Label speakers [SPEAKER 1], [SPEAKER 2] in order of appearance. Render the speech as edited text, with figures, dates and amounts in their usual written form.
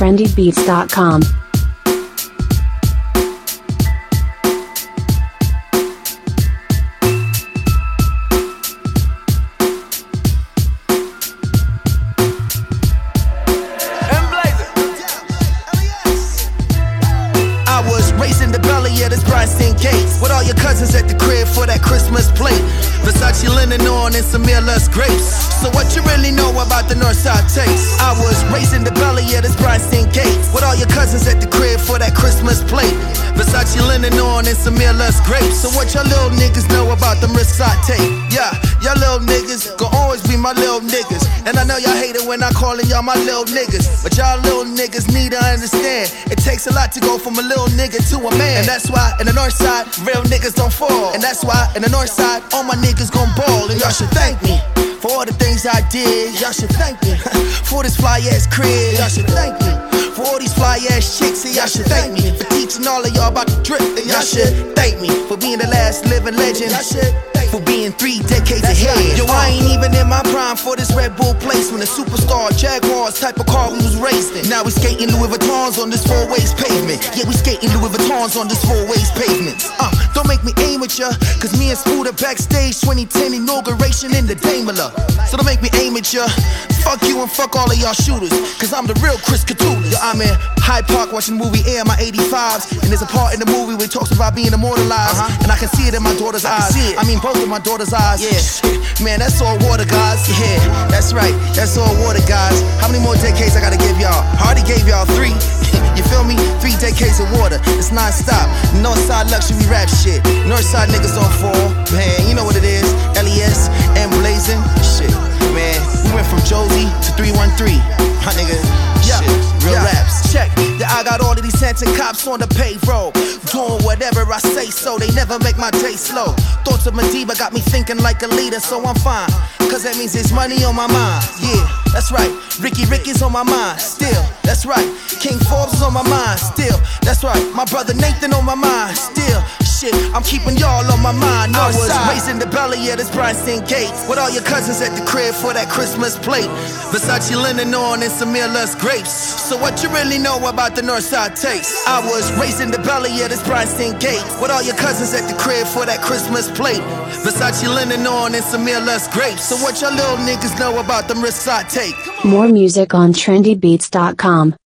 [SPEAKER 1] trendybeats.com.
[SPEAKER 2] With all your cousins at the crib for that Christmas plate. Versace linen on and some Miller's grapes. So what you really know about the Northside taste? I was raised in the belly of this Bryson Gates. With all your cousins at the crib for that Christmas plate. Versace linen on and some Miller's grapes. So what y'all little niggas know about the Northside tape? Yeah, y'all little niggas gon' always be my little niggas. And I know y'all hate it when I callin' y'all my little niggas. But y'all little niggas need to understand, it takes a lot to go from a little nigga to a man. And that's why in the Northside, real niggas don't fall. And that's why in the Northside, all my niggas gon' ball. And y'all should thank me for all the things I did. Y'all should thank me for this fly ass crib. Y'all should thank me for all these fly ass chicks. And y'all should thank me for teaching all of y'all about the drip. And y'all should thank me for being the last living legend. Y'all should for being 3 decades ahead. Right. Yo, I ain't even in my prime for this Red Bull placement. A superstar, Jaguars type of car we was raised in. Now we skating Louis Vuittons on this 4-ways pavement. Yeah, we skating Louis Vuittons on this 4-ways pavement. Don't make me aim at ya, cause me and Scooter backstage 2010 inauguration in the Daimler. So don't make me aim at ya. Fuck you and fuck all of y'all shooters, cause I'm the real Chris Cthulhu. Yo, I'm in Hyde Park watching the movie Air, my 85s. And there's a part in the movie where it talks about being immortalized. And I can see it in my daughter's eyes. I mean both of my daughter's eyes. Yeah, shit, man, that's all water, guys. Yeah, that's right, that's all water, guys. How many more decades I gotta give y'all? I already gave y'all 3. You feel me? 3 decades of water. It's non-stop. Northside luxury rap shit. Northside niggas don't fall. Man, you know what it is. LES and Blazing. Shit, man. We went from Josie to 313. My nigga. Yeah, shit. Real raps. Check. Yeah, I got all of these Santa cops on the payroll. Doing whatever I say so. They never make my day slow. Thoughts of Madiba got me thinking like a leader, so I'm fine. Cause that means there's money on my mind. Yeah, that's right. Ricky's on my mind. Still, that's right. King Forbes is on my mind. Still, that's right. My brother Nathan on my mind. Still, shit, I'm keeping y'all on my mind. I was raised in the belly of this Bryson Gates. With all your cousins at the crib for that Christmas plate. Versace linen on and some Miller's grapes. So what you really know about the Northside taste? I was raised in the belly of this Bryson Gates. With all your cousins at the crib for that Christmas plate. Versace linen on and some Miller's grapes. So what y'all little niggas know about the Northside tape?
[SPEAKER 1] More music on trendybeats.com.